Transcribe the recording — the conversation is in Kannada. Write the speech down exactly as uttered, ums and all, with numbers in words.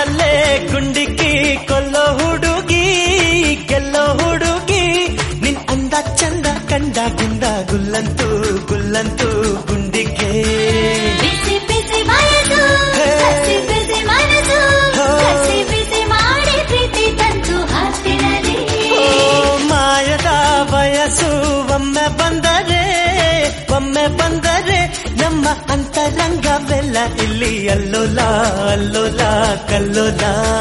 ಮಾತಲ್ಲೇ ಗುಂಡಿಕ್ಕಿ ಕೊಲ್ಲೋ ಹುಡುಗಿ ಗೆಲ್ಲೋ ಹುಡುಗಿ ನಿನ್ ಅಂದ ಚಂದ ಕಂಡ ಗುಂಡ ಗುಲ್ಲಂತೂ ಗುಲ್ಲಂತೂ ಗುಂಡಿಗೆ ಬಿಸಿ ಬಿಸಿ ವಯಸ್ಸು ಕಸಿ ಬಿಸಿ ಮನಸ್ಸು ಕಸಿ ಬಿಸಿ ಮಾಡಿ ಪ್ರೀತಿ ತಂತು ಹತ್ತಿರಲಿ ಮಾಯದ ವಯಸ್ಸು ಒಮ್ಮೆ ಬಂದರೆ ಒಮ್ಮೆ ಬಂದರೆ ನಮ್ಮ ಅಂತರಂಗವೆಲ್ಲ ಇಲ್ಲಿ ಅಲ್ಲೋಲ ಅಲ್ಲೋಲ ಕಲ್ಲೋಲ